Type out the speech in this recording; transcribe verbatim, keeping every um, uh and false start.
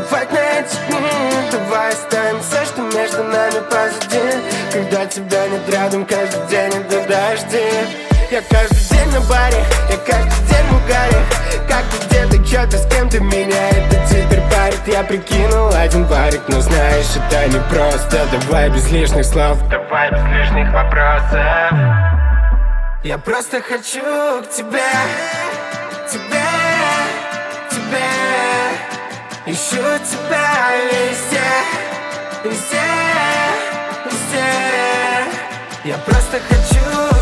плевать на эти дни. Давай оставим все, что между нами позади. Когда тебя нет рядом, каждый день это дожди. Я каждый день на баре, я каждый день в угаре. Как-то где-то что-то с кем-то меня это теперь парит. Я прикинул один барик, но знаешь, это не просто. Давай без лишних слов, давай без лишних вопросов. Я просто хочу к тебе, к тебе, к тебе. Ищу тебя везде, везде, везде. Я просто хочу